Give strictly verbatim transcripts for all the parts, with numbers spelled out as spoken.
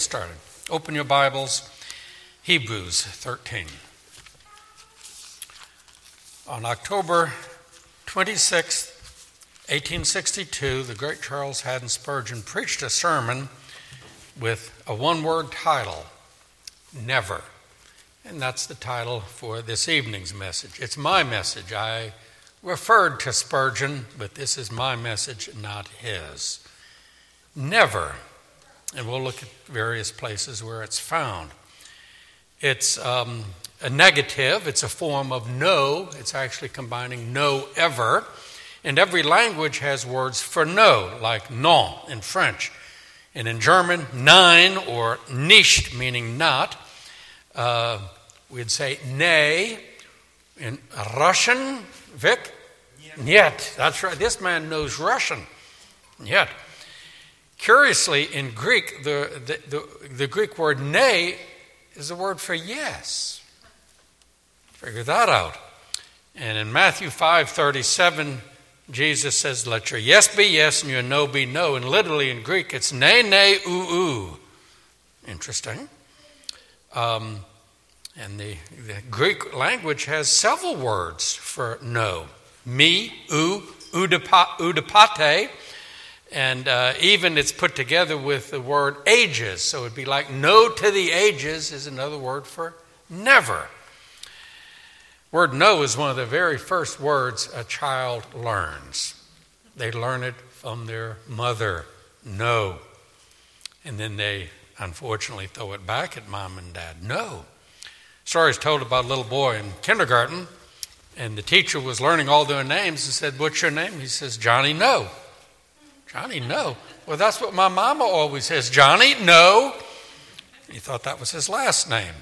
Started. Open your Bibles, Hebrews thirteen. On October twenty-sixth, eighteen sixty-two, the great Charles Haddon Spurgeon preached a sermon with a one-word title, Never. And that's the title for this evening's message. It's my message. I referred to Spurgeon, but this is my message, not his. Never. And we'll look at various places where it's found. It's um, a negative. It's a form of no. It's actually combining no ever. And every language has words for no, like non in French. And in German, nein or nicht, meaning not. Uh, we'd say nay. In Russian, Vic? Niet. That's right. This man knows Russian. Niet. Curiously, in Greek, the, the, the, the Greek word nay is the word for yes. Figure that out. And in Matthew five thirty-seven, Jesus says, let your yes be yes and your no be no. And literally in Greek, it's nay, nay, oo, oo. Interesting. Um, and the, the Greek language has several words for no. Me, oo, oudipate. And uh, even it's put together with the word ages. So it'd be like no to the ages is another word for never. Word no is one of the very first words a child learns. They learn it from their mother, no. And then they unfortunately throw it back at mom and dad, no. Story is told about a little boy in kindergarten, and the teacher was learning all their names and said, what's your name? He says, Johnny, no. Johnny, no. Well, that's what my mama always says. Johnny, no. He thought that was his last name.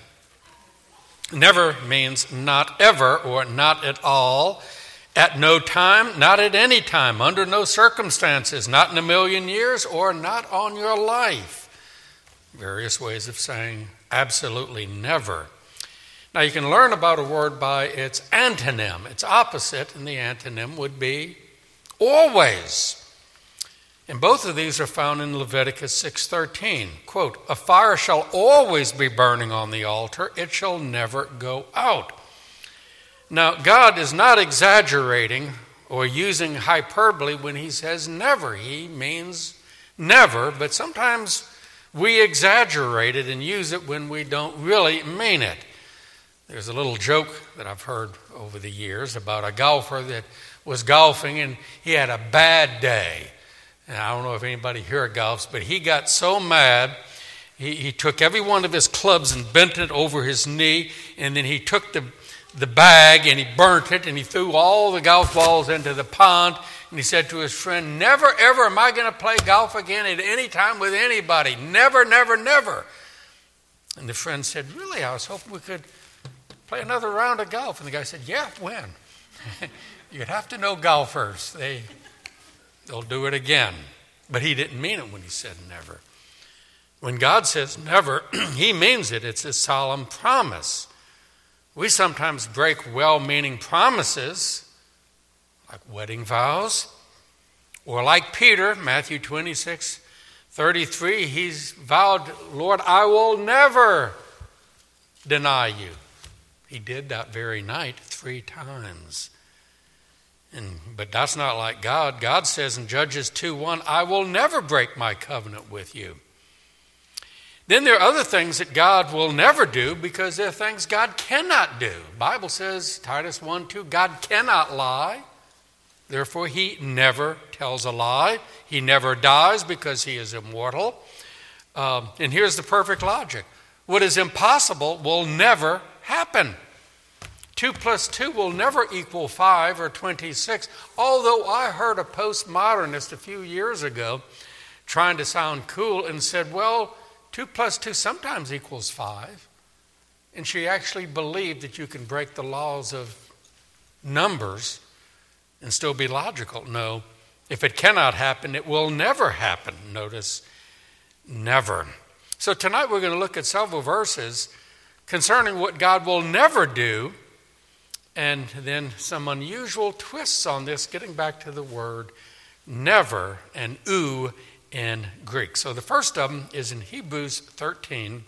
Never means not ever or not at all, at no time, not at any time, under no circumstances, not in a million years, or not on your life. Various ways of saying absolutely never. Now, you can learn about a word by its antonym, its opposite, and the antonym would be always. And both of these are found in Leviticus six thirteen. Quote, a fire shall always be burning on the altar. It shall never go out. Now, God is not exaggerating or using hyperbole when he says never. He means never, but sometimes we exaggerate it and use it when we don't really mean it. There's a little joke that I've heard over the years about a golfer that was golfing and he had a bad day. And I don't know if anybody here golfs, but he got so mad, he, he took every one of his clubs and bent it over his knee, and then he took the, the bag and he burnt it, and he threw all the golf balls into the pond, and he said to his friend, never, ever am I going to play golf again at any time with anybody. Never, never, never. And the friend said, really, I was hoping we could play another round of golf. And the guy said, yeah, when? You'd have to know golfers. They... They'll do it again. But he didn't mean it when he said never. When God says never, he means it. It's a solemn promise. We sometimes break well-meaning promises, like wedding vows, or like Peter, Matthew twenty-six thirty-three, he's vowed, Lord, I will never deny you. He did that very night three times. And, but that's not like God. God says in Judges two one, I will never break my covenant with you. Then there are other things that God will never do because there are things God cannot do. The Bible says, Titus one two, God cannot lie. Therefore, he never tells a lie. He never dies because he is immortal. Um, and here's the perfect logic. What is impossible will never happen. Two plus two will never equal five or twenty-six. Although I heard a postmodernist a few years ago trying to sound cool and said, well, two plus two sometimes equals five. And she actually believed that you can break the laws of numbers and still be logical. No, if it cannot happen, it will never happen. Notice, never. So tonight we're going to look at several verses concerning what God will never do, and then some unusual twists on this, getting back to the word never and oo in Greek. So the first of them is in Hebrews thirteen,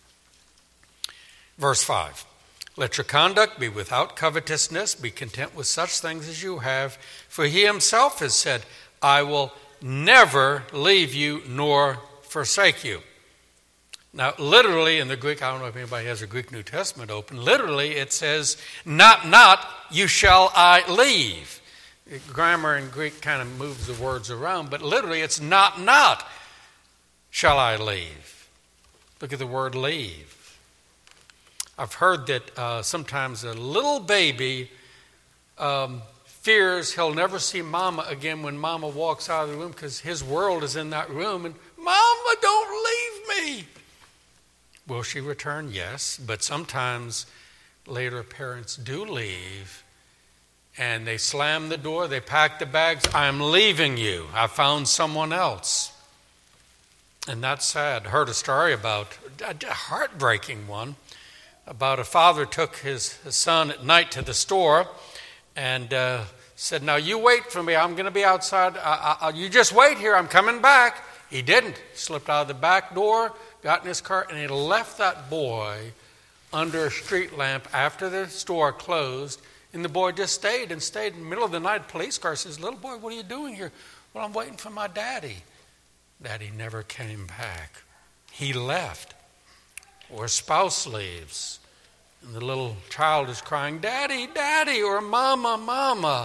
verse five. Let your conduct be without covetousness. Be content with such things as you have. For he himself has said, I will never leave you nor forsake you. Now, literally in the Greek, I don't know if anybody has a Greek New Testament open. Literally, it says, not, not, you shall I leave. Grammar in Greek kind of moves the words around, but literally it's not, not, shall I leave. Look at the word leave. I've heard that uh, sometimes a little baby um, fears he'll never see mama again when mama walks out of the room because his world is in that room, and mama, don't leave me. Will she return? Yes, but sometimes later parents do leave and they slam the door, they pack the bags. I'm leaving you. I found someone else. And that's sad. Heard a story about, a heartbreaking one, about a father took his, his son at night to the store and uh, said, now you wait for me. I'm going to be outside. I, I, you just wait here. I'm coming back. He didn't. He slipped out of the back door, got in his car, and he left that boy under a street lamp after the store closed. And the boy just stayed and stayed. In the middle of the night, police car says, little boy, what are you doing here? Well, I'm waiting for my daddy. Daddy never came back. He left. Or a spouse leaves. And the little child is crying, Daddy, Daddy, or Mama, Mama.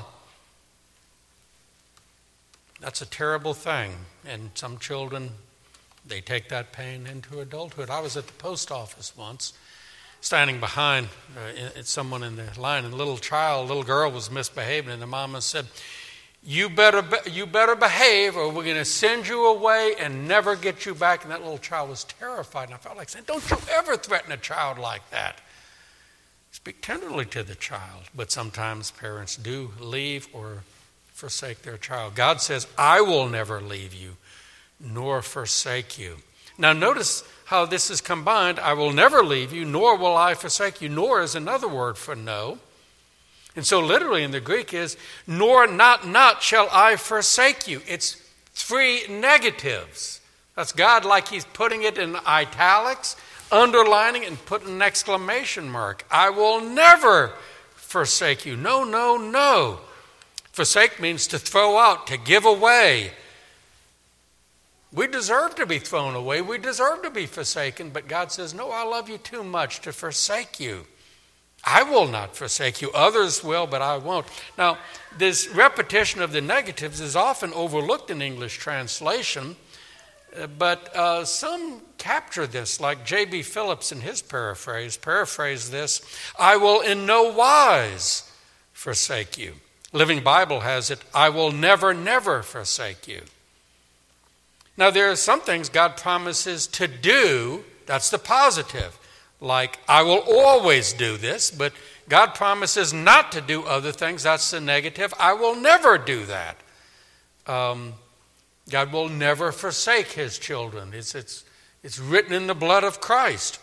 That's a terrible thing. And some children, they take that pain into adulthood. I was at the post office once, standing behind uh, someone in the line, and a little child, a little girl was misbehaving, and the mama said, you better be- you better behave or we're going to send you away and never get you back. And that little child was terrified, and I felt like saying, don't you ever threaten a child like that. Speak tenderly to the child, but sometimes parents do leave or forsake their child. God says, I will never leave you nor forsake you. Now notice how this is combined. I will never leave you, nor will I forsake you. Nor is another word for no. And so literally in the Greek is, nor, not, not shall I forsake you. It's three negatives. That's God like he's putting it in italics, underlining and putting an exclamation mark. I will never forsake you. No, no, no. Forsake means to throw out, to give away. We deserve to be thrown away. We deserve to be forsaken. But God says, no, I love you too much to forsake you. I will not forsake you. Others will, but I won't. Now, this repetition of the negatives is often overlooked in English translation, but uh, some capture this, like J B Phillips in his paraphrase, paraphrase this, I will in no wise forsake you. Living Bible has it, I will never, never forsake you. Now, there are some things God promises to do, that's the positive. Like, I will always do this, but God promises not to do other things. That's the negative. I will never do that. Um, God will never forsake his children. It's, it's, it's written in the blood of Christ.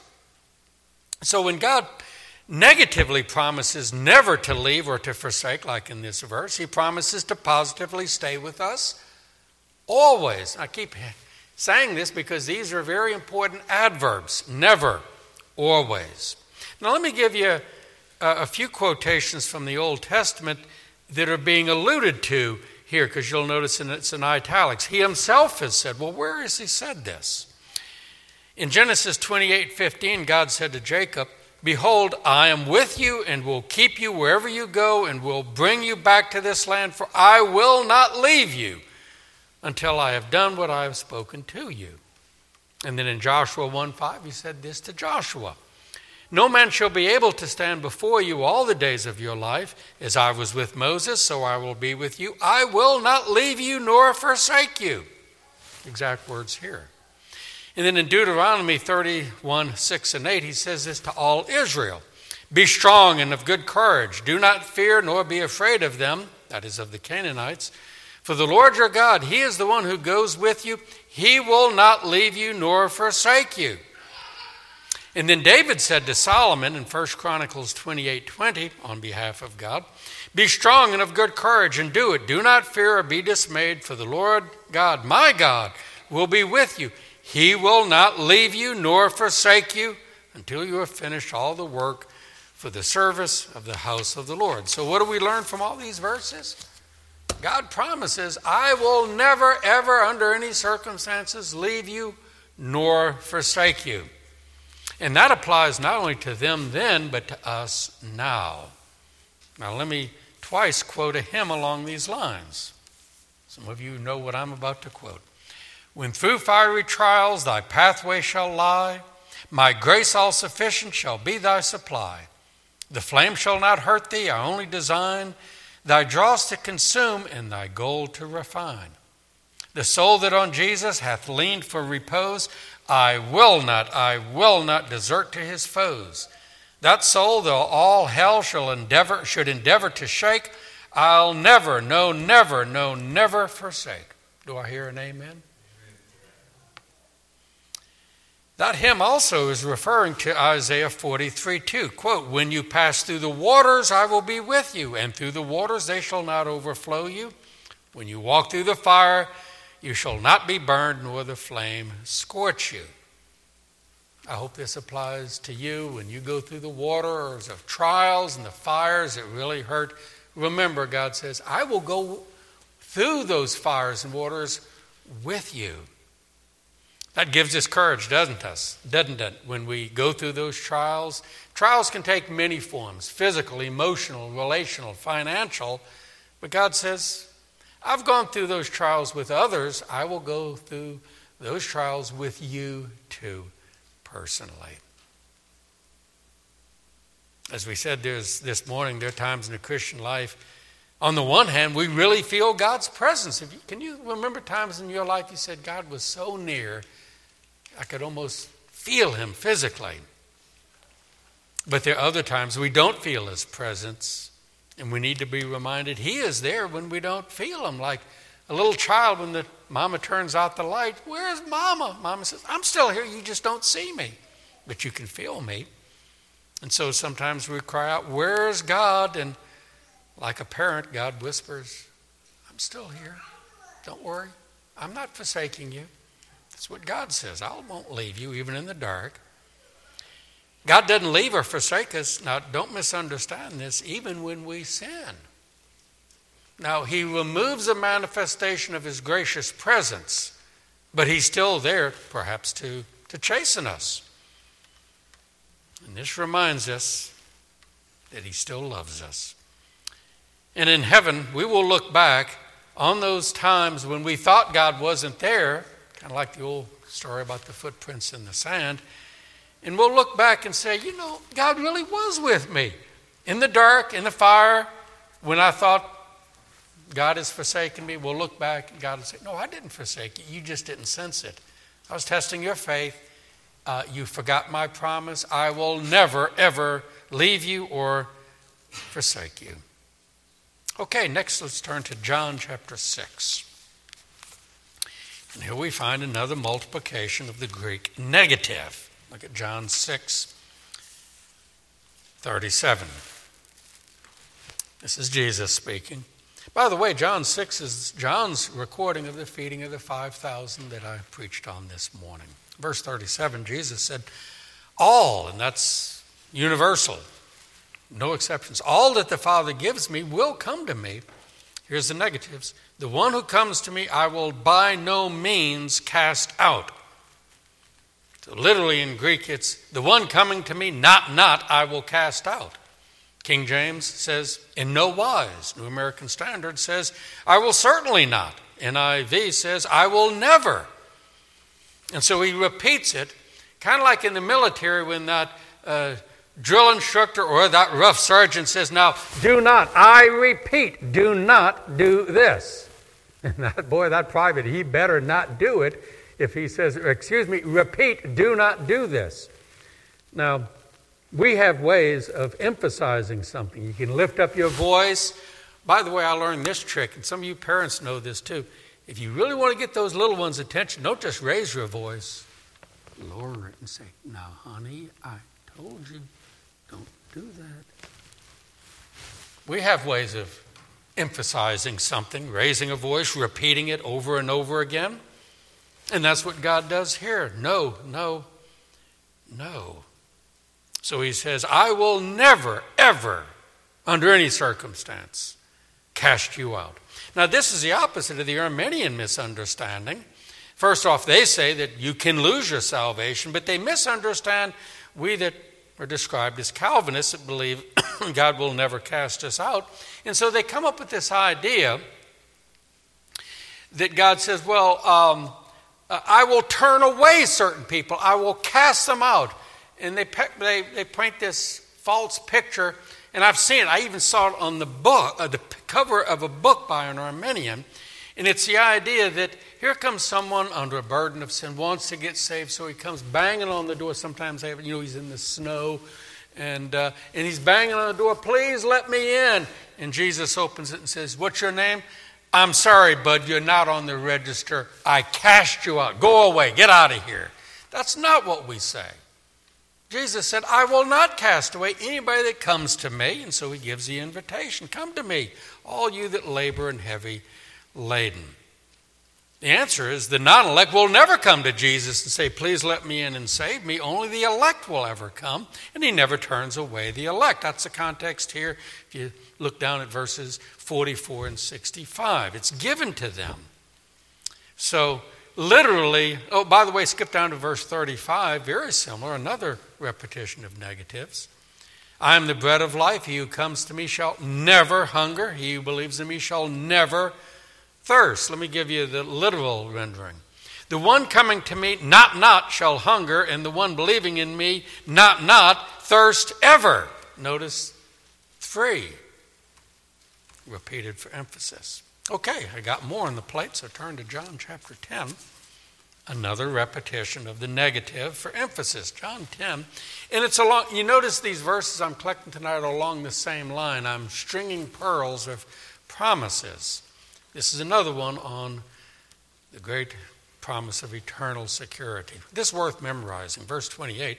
So when God negatively promises never to leave or to forsake, like in this verse, he promises to positively stay with us always. I keep saying this because these are very important adverbs. Never. Always. Now let me give you a, a few quotations from the Old Testament that are being alluded to here, because you'll notice in, it's in italics. He himself has said, well, where has he said this? In Genesis twenty-eight fifteen, God said to Jacob, behold, I am with you and will keep you wherever you go and will bring you back to this land, for I will not leave you until I have done what I have spoken to you. And then in Joshua one five, he said this to Joshua. No man shall be able to stand before you all the days of your life. As I was with Moses, so I will be with you. I will not leave you nor forsake you. Exact words here. And then in Deuteronomy thirty-one, six and eight, he says this to all Israel. Be strong and of good courage. Do not fear nor be afraid of them, that is of the Canaanites. For the Lord your God, he is the one who goes with you. He will not leave you nor forsake you. And then David said to Solomon in First Chronicles twenty-eight twenty on behalf of God, be strong and of good courage and do it. Do not fear or be dismayed, for the Lord God, my God, will be with you. He will not leave you nor forsake you until you have finished all the work for the service of the house of the Lord. So what do we learn from all these verses? God promises, I will never, ever, under any circumstances, leave you nor forsake you. And that applies not only to them then, but to us now. Now let me twice quote a hymn along these lines. Some of you know what I'm about to quote. When through fiery trials thy pathway shall lie, my grace all sufficient shall be thy supply. The flame shall not hurt thee, I only design thy dross to consume and thy gold to refine. The soul that on Jesus hath leaned for repose, I will not, I will not desert to his foes. That soul, though all hell shall endeavor, should endeavor to shake, I'll never, no, never, no, never forsake. Do I hear an amen? That hymn also is referring to Isaiah forty-three two. Quote, when you pass through the waters, I will be with you, and through the waters they shall not overflow you. When you walk through the fire, you shall not be burned, nor the flame scorch you. I hope this applies to you when you go through the waters of trials and the fires that really hurt. Remember, God says, I will go through those fires and waters with you. That gives us courage, doesn't us? Doesn't it? When we go through those trials. Trials can take many forms, physical, emotional, relational, financial. But God says, I've gone through those trials with others. I will go through those trials with you too, personally. As we said there's, this morning, there are times in the Christian life, on the one hand, we really feel God's presence. If you, can you remember times in your life you said, God was so near, I could almost feel him physically. But there are other times we don't feel his presence, and we need to be reminded he is there when we don't feel him. Like a little child when the mama turns out the light, where's mama? Mama says, I'm still here, you just don't see me, but you can feel me. And so sometimes we cry out, where's God? And like a parent, God whispers, I'm still here. Don't worry. I'm not forsaking you. That's what God says. I won't leave you even in the dark. God doesn't leave or forsake us. Now, don't misunderstand this, even when we sin. Now, he removes the manifestation of his gracious presence, but he's still there, perhaps, to, to chasten us. And this reminds us that he still loves us. And in heaven, we will look back on those times when we thought God wasn't there, kind of like the old story about the footprints in the sand, and we'll look back and say, you know, God really was with me in the dark, in the fire, when I thought God has forsaken me. We'll look back and God will say, no, I didn't forsake you. You just didn't sense it. I was testing your faith. Uh, you forgot my promise. I will never, ever leave you or forsake you. Okay, next let's turn to John chapter six. And here we find another multiplication of the Greek negative. Look at John six thirty-seven. This is Jesus speaking. By the way, John six is John's recording of the feeding of the five thousand that I preached on this morning. Verse thirty-seven, Jesus said, all, and that's universal, no exceptions, all that the Father gives me will come to me. Here's the negatives. The one who comes to me, I will by no means cast out. So literally in Greek, it's the one coming to me, not, not, I will cast out. King James says, in no wise. New American Standard says, I will certainly not. N I V says, I will never. And so he repeats it, kind of like in the military when that uh, drill instructor or that rough sergeant says, now, do not, I repeat, do not do this. And that boy, that private, he better not do it if he says, excuse me, repeat, do not do this. Now, we have ways of emphasizing something. You can lift up your voice. By the way, I learned this trick, and some of you parents know this too. If you really want to get those little ones' attention, don't just raise your voice. Lower it and say, now, honey, I told you, don't do that. We have ways of emphasizing something, raising a voice, repeating it over and over again. And that's what God does here. No, no, no. So he says, I will never, ever, under any circumstance, cast you out. Now, this is the opposite of the Arminian misunderstanding. First off, they say that you can lose your salvation, but they misunderstand we that are described as Calvinists that believe God will never cast us out. And so they come up with this idea that God says, well, um, I will turn away certain people. I will cast them out. And they, they, they paint this false picture. And I've seen it. I even saw it on the book, uh, the cover of a book by an Arminian. And it's the idea that here comes someone under a burden of sin, wants to get saved, so he comes banging on the door. Sometimes they have, you know, he's in the snow, and uh, and he's banging on the door. Please let me in. And Jesus opens it and says, "What's your name?" "I'm sorry, bud, you're not on the register. I cast you out. Go away. Get out of here." That's not what we say. Jesus said, I will not cast away anybody that comes to me. And so he gives the invitation. Come to me, all you that labor and heavy laden. The answer is the non-elect will never come to Jesus and say, please let me in and save me. Only the elect will ever come, and he never turns away the elect. That's the context here. If you look down at verses forty-four and sixty-five, it's given to them. So literally, oh, by the way, skip down to verse thirty-five, very similar, another repetition of negatives. I am the bread of life. He who comes to me shall never hunger. He who believes in me shall never thirst. Let me give you the literal rendering. The one coming to me, not not, shall hunger, and the one believing in me, not not, thirst ever. Notice three, repeated for emphasis. Okay, I got more on the plate, so turn to John chapter ten. Another repetition of the negative for emphasis. John ten. And it's along, you notice these verses I'm collecting tonight are along the same line. I'm stringing pearls of promises. This is another one on the great promise of eternal security. This is worth memorizing. Verse twenty-eight.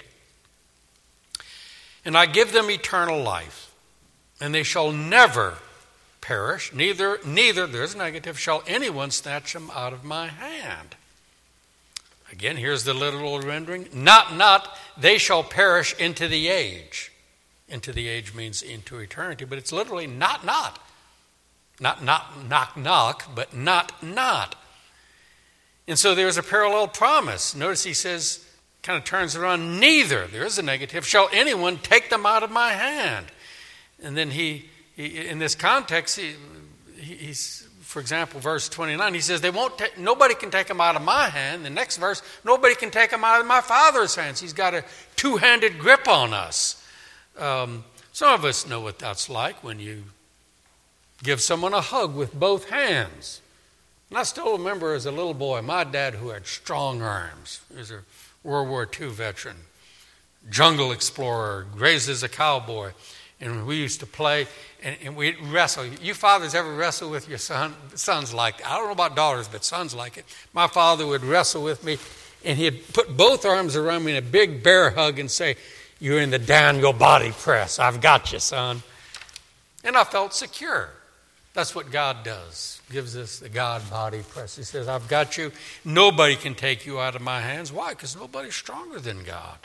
And I give them eternal life, and they shall never perish, neither, neither, there's a negative, shall anyone snatch them out of my hand. Again, here's the literal rendering. Not, not, they shall perish into the age. Into the age means into eternity, but it's literally not, not. Not, not, knock, knock, but not, not. And so there's a parallel promise. Notice he says, kind of turns it around, neither, there is a negative, shall anyone take them out of my hand. And then he, he in this context, he, he's, for example, verse twenty-nine, he says, "They won't. Ta- nobody can take them out of my hand." The next verse, "Nobody can take them out of my Father's hands." He's got a two-handed grip on us. Um, some of us know what that's like when you give someone a hug with both hands. And I still remember as a little boy, my dad, who had strong arms, he was a World War Two veteran, jungle explorer, raised as a cowboy. And we used to play, and, and we'd wrestle. You fathers ever wrestle with your son, sons like that? I don't know about daughters, but sons like it. My father would wrestle with me, and he'd put both arms around me in a big bear hug and say, "You're in the Daniel body press. I've got you, son." And I felt secure. That's what God does. Gives us the God body press. He says, "I've got you. Nobody can take you out of my hands." Why? Because nobody's stronger than God.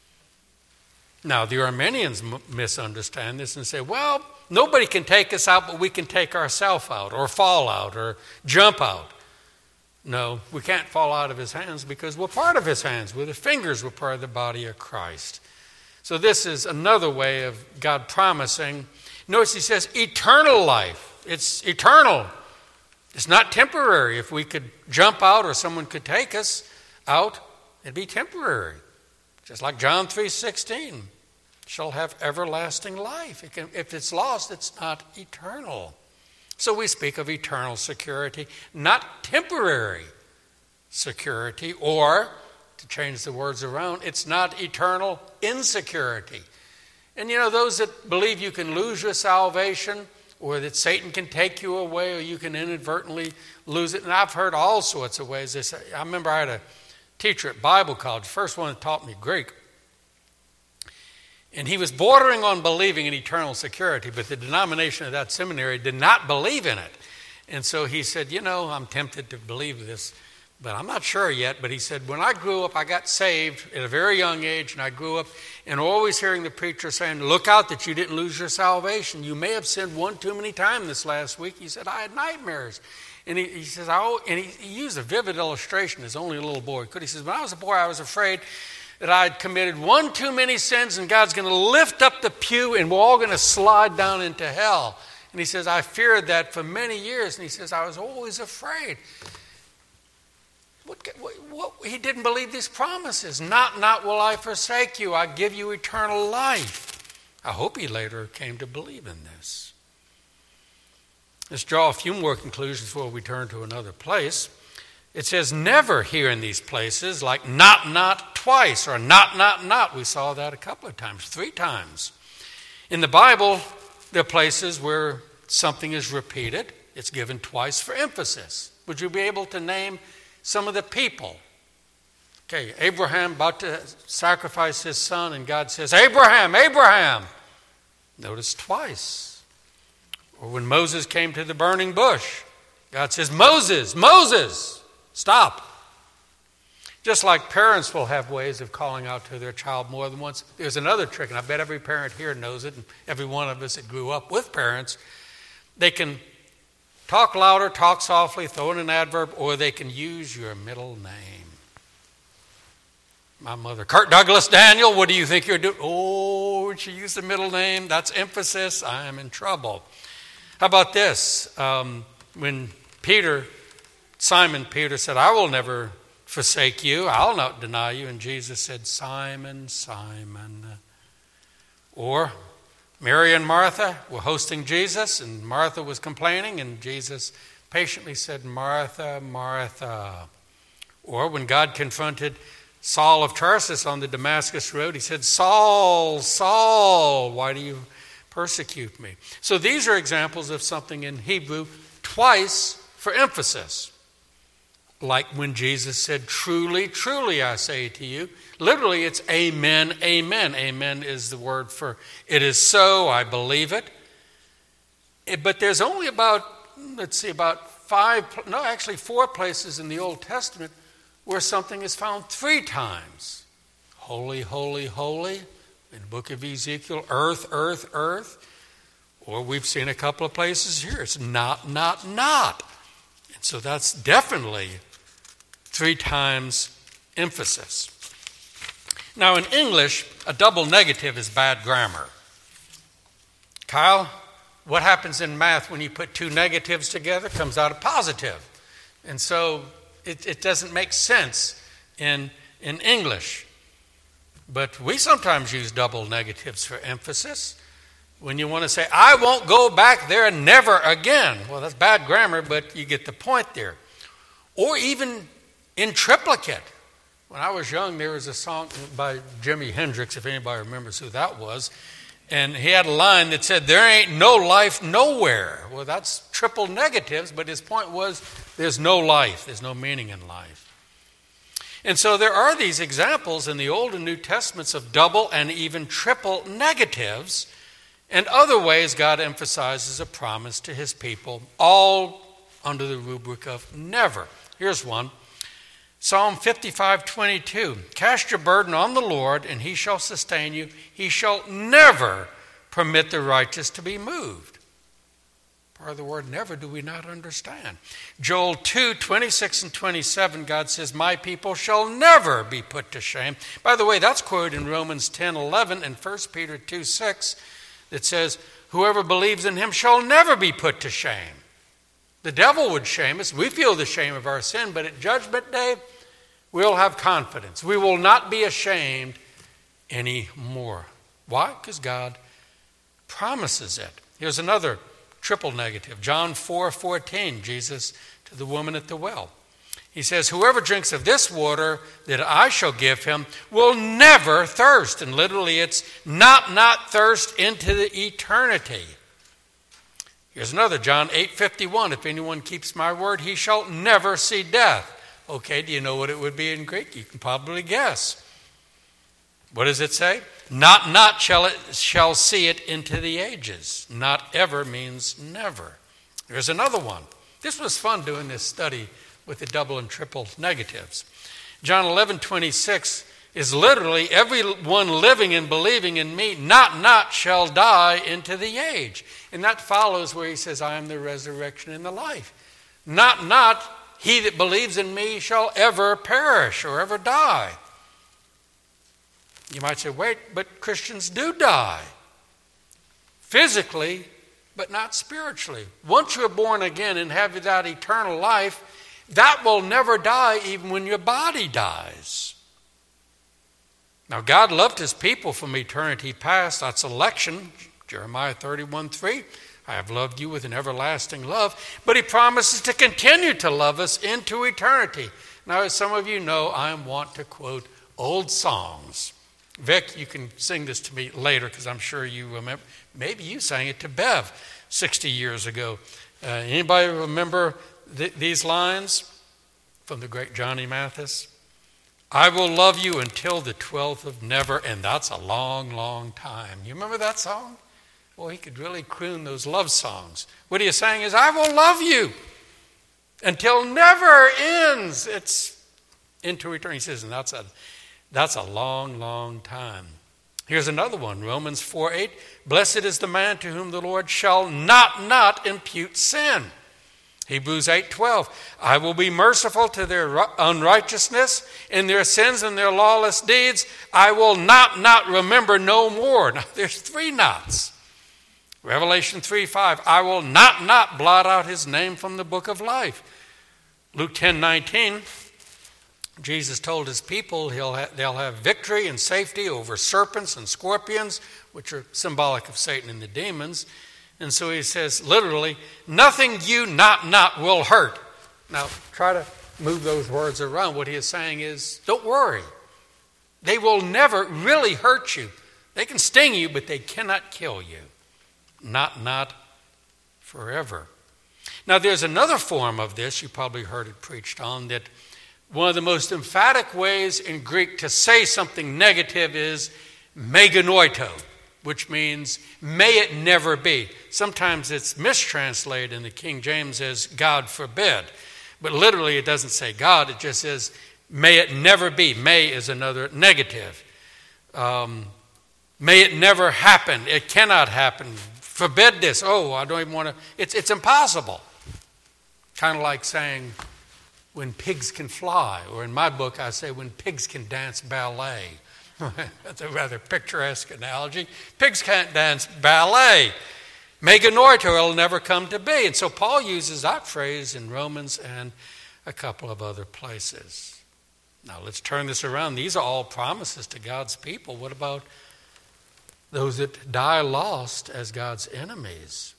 Now, the Arminians m- misunderstand this and say, well, nobody can take us out, but we can take ourselves out, or fall out, or jump out. No, we can't fall out of his hands because we're part of his hands. We're the fingers, we're part of the body of Christ. So this is another way of God promising. Notice he says eternal life. It's eternal. It's not temporary. If we could jump out or someone could take us out, it'd be temporary. Just like John three sixteen, shall have everlasting life. It can, if it's lost, it's not eternal. So we speak of eternal security, not temporary security, or, to change the words around, it's not eternal insecurity. And you know, those that believe you can lose your salvation, or that Satan can take you away, or you can inadvertently lose it, and I've heard all sorts of ways. They say, I remember I had a teacher at Bible college, first one that taught me Greek. And he was bordering on believing in eternal security, but the denomination of that seminary did not believe in it. And so he said, you know, I'm tempted to believe this but I'm not sure yet. But he said, when I grew up, I got saved at a very young age, and I grew up and always hearing the preacher saying, look out that you didn't lose your salvation. You may have sinned one too many times this last week. He said, I had nightmares. And he, he says, I, and he, he used a vivid illustration as only a little boy could. He says, when I was a boy, I was afraid that I'd committed one too many sins and God's going to lift up the pew and we're all going to slide down into hell. And he says, I feared that for many years. And he says, I was always afraid. What, what, what, he didn't believe these promises. Not, not will I forsake you. I give you eternal life. I hope he later came to believe in this. Let's draw a few more conclusions before we turn to another place. It says never here in these places, like not, not twice, or not, not, not. We saw that a couple of times, three times. In the Bible, there are places where something is repeated. It's given twice for emphasis. Would you be able to name some of the people? Okay, Abraham about to sacrifice his son, and God says, Abraham, Abraham. Notice twice. Or when Moses came to the burning bush, God says, Moses, Moses, stop. Just like parents will have ways of calling out to their child more than once. There's another trick, and I bet every parent here knows it, and every one of us that grew up with parents. They can talk louder, talk softly, throw in an adverb, or they can use your middle name. My mother, Kirk Douglas Daniel, what do you think you're doing? Oh, she used the middle name. That's emphasis. I am in trouble. How about this? Um, when Peter, Simon Peter said, I will never forsake you. I'll not deny you. And Jesus said, Simon, Simon. Or Mary and Martha were hosting Jesus, and Martha was complaining, and Jesus patiently said, Martha, Martha. Or when God confronted Saul of Tarsus on the Damascus road, he said, Saul, Saul, why do you persecute me? So these are examples of something in Hebrew twice for emphasis. Like when Jesus said, truly, truly I say to you. Literally it's amen, amen. Amen is the word for it is so, I believe it. it but there's only about, let's see, about five, no, actually four places in the Old Testament where something is found three times. Holy, holy, holy. In the book of Ezekiel, earth, earth, earth. Or we've seen a couple of places here. It's not, not, not. And so that's definitely three times emphasis. Now in English, a double negative is bad grammar. Kyle, what happens in math when you put two negatives together? It comes out a positive. And so it, it doesn't make sense in, in English. But we sometimes use double negatives for emphasis. When you want to say, I won't go back there never again. Well, that's bad grammar, but you get the point there. Or even in triplicate. When I was young, there was a song by Jimi Hendrix, if anybody remembers who that was. And he had a line that said, there ain't no life nowhere. Well, that's triple negatives, but his point was, there's no life. There's no meaning in life. And so there are these examples in the Old and New Testaments of double and even triple negatives, and other ways God emphasizes a promise to his people, all under the rubric of never. Here's one. Psalm fifty-five twenty-two. Cast your burden on the Lord, and he shall sustain you. He shall never permit the righteous to be moved. Part of the word never do we not understand. Joel two twenty-six and twenty-seven, God says, my people shall never be put to shame. By the way, that's quoted in Romans ten eleven and First Peter two six. That says, whoever believes in him shall never be put to shame. The devil would shame us. We feel the shame of our sin, but at Judgment Day, we'll have confidence. We will not be ashamed anymore. Why? Because God promises it. Here's another triple negative. John four fourteen, Jesus to the woman at the well. He says, whoever drinks of this water that I shall give him will never thirst. And literally it's not, not thirst into the eternity. Here's another, John eight fifty-one. If anyone keeps my word, he shall never see death. Okay, do you know what it would be in Greek? You can probably guess. What does it say? Not, not shall it shall see it into the ages. Not ever means never. There's another one. This was fun doing this study with the double and triple negatives. John eleven twenty-six is literally, everyone living and believing in me, not not shall die into the age. And that follows where he says, I am the resurrection and the life. Not not he that believes in me shall ever perish or ever die. You might say, wait, but Christians do die. Physically, but not spiritually. Once you're born again and have that eternal life, that will never die even when your body dies. Now, God loved his people from eternity past. That's election. Jeremiah thirty-one three. I have loved you with an everlasting love. But he promises to continue to love us into eternity. Now, as some of you know, I want to quote old songs. Vic, you can sing this to me later because I'm sure you remember. Maybe you sang it to Bev sixty years ago. Uh, anybody remember th- these lines from the great Johnny Mathis? I will love you until the twelfth of never, and that's a long, long time. You remember that song? Well, he could really croon those love songs. What he is saying is, I will love you until never ends. It's into eternity. He says, and that's a, that's a long, long time. Here's another one, Romans four eight. Blessed is the man to whom the Lord shall not, not impute sin. Hebrews eight twelve. I will be merciful to their unrighteousness, in their sins and their lawless deeds. I will not, not remember no more. Now, there's three nots. Revelation three five. I will not, not blot out his name from the book of life. Luke ten nineteen. Jesus told his people he'll ha- they'll have victory and safety over serpents and scorpions, which are symbolic of Satan and the demons. And so he says, literally, nothing you not not will hurt. Now, try to move those words around. What he is saying is, don't worry. They will never really hurt you. They can sting you, but they cannot kill you. Not, not forever. Now, there's another form of this, you probably heard it preached on, that one of the most emphatic ways in Greek to say something negative is meganoito, which means may it never be. Sometimes it's mistranslated in the King James as God forbid. But literally it doesn't say God, it just says may it never be. May is another negative. Um, may it never happen. It cannot happen. Forbid this. Oh, I don't even want to. It's, it's impossible. Kind of like saying when pigs can fly. Or in my book I say when pigs can dance ballet. That's a rather picturesque analogy. Pigs can't dance ballet. Meganoito will never come to be. And so Paul uses that phrase in Romans and a couple of other places. Now let's turn this around. These are all promises to God's people. What about those that die lost as God's enemies?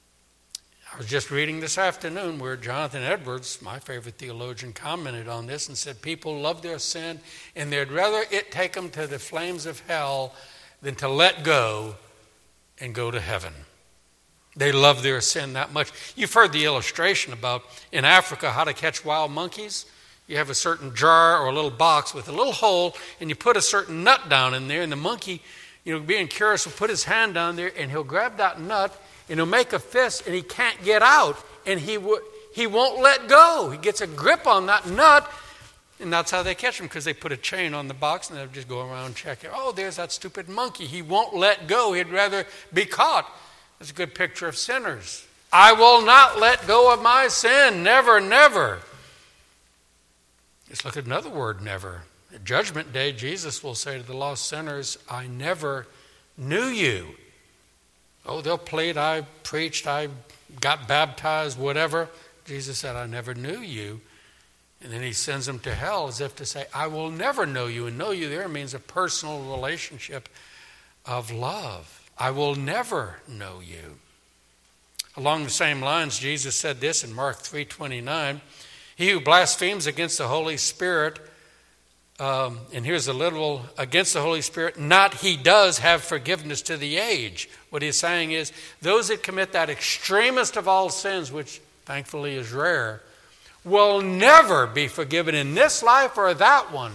I was just reading this afternoon where Jonathan Edwards, my favorite theologian, commented on this and said people love their sin and they'd rather it take them to the flames of hell than to let go and go to heaven. They love their sin that much. You've heard the illustration about in Africa how to catch wild monkeys. You have a certain jar or a little box with a little hole and you put a certain nut down in there and the monkey, you know, being curious, will put his hand down there and he'll grab that nut and he'll make a fist and he can't get out and he w- he won't let go. He gets a grip on that nut and that's how they catch him because they put a chain on the box and they'll just go around checking. Oh, there's that stupid monkey. He won't let go. He'd rather be caught. That's a good picture of sinners. I will not let go of my sin. Never, never. Let's look at another word, never. At Judgment Day, Jesus will say to the lost sinners, I never knew you. Oh, they'll plead, I preached, I got baptized, whatever. Jesus said, I never knew you. And then he sends them to hell as if to say, I will never know you. And know you there means a personal relationship of love. I will never know you. Along the same lines, Jesus said this in Mark three twenty-nine. He who blasphemes against the Holy Spirit, um, and here's a literal, against the Holy Spirit, not he does have forgiveness to the age. What he's saying is, those that commit that extremest of all sins, which thankfully is rare, will never be forgiven in this life or that one.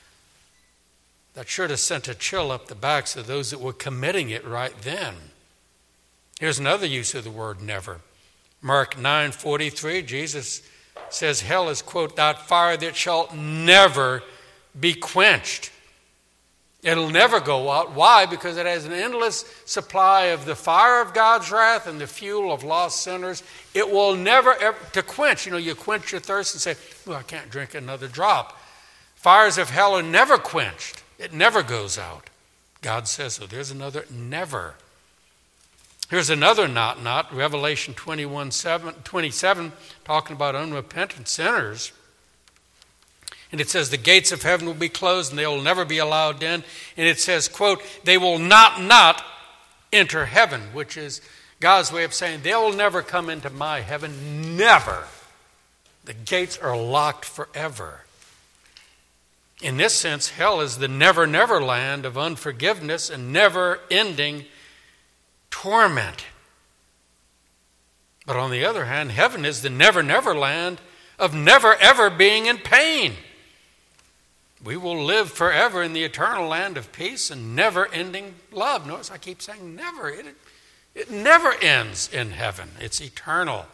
That should have sent a chill up the backs of those that were committing it right then. Here's another use of the word never. Mark nine forty-three, Jesus says hell is, quote, that fire that shall never be quenched. It'll never go out. Why? Because it has an endless supply of the fire of God's wrath and the fuel of lost sinners. It will never ever to quench. You know, you quench your thirst and say, well, I can't drink another drop. Fires of hell are never quenched. It never goes out. God says so. There's another never. Here's another not not. Revelation twenty-one, seven, twenty-seven, talking about unrepentant sinners. And it says the gates of heaven will be closed and they will never be allowed in. And it says, quote, they will not not enter heaven, which is God's way of saying they will never come into my heaven. Never. The gates are locked forever. In this sense, hell is the never, never land of unforgiveness and never-ending torment. But on the other hand, heaven is the never, never land of never, ever being in pain. We will live forever in the eternal land of peace and never-ending love. Notice I keep saying never. It, it never ends in heaven. It's eternal.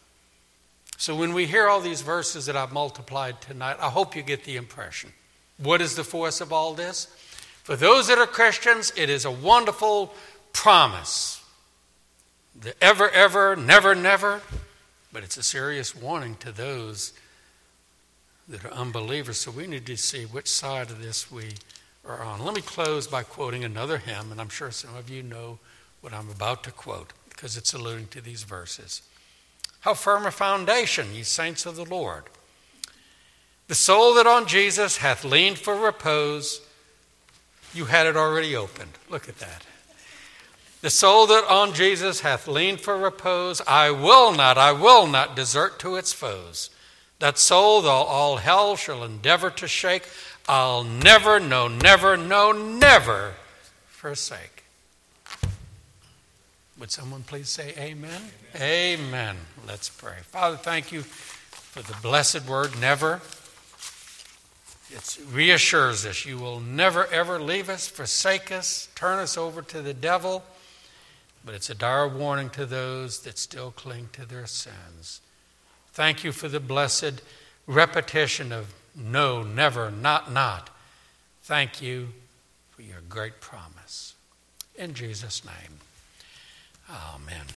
So when we hear all these verses that I've multiplied tonight, I hope you get the impression. What is the force of all this? For those that are Christians, it is a wonderful promise. The ever, ever, never, never. But it's a serious warning to those that are unbelievers. So we need to see which side of this we are on. Let me close by quoting another hymn, and I'm sure some of you know what I'm about to quote because it's alluding to these verses. How firm a foundation, ye saints of the Lord. The soul that on Jesus hath leaned for repose, you had it already opened. Look at that. The soul that on Jesus hath leaned for repose, I will not, I will not desert to its foes. That soul, though all hell shall endeavor to shake, I'll never, no, never, no, never forsake. Would someone please say amen? Amen? Amen. Let's pray. Father, thank you for the blessed word, never. It reassures us you will never, ever leave us, forsake us, turn us over to the devil. But it's a dire warning to those that still cling to their sins. Thank you for the blessed repetition of no, never, not, not. Thank you for your great promise. In Jesus' name, amen.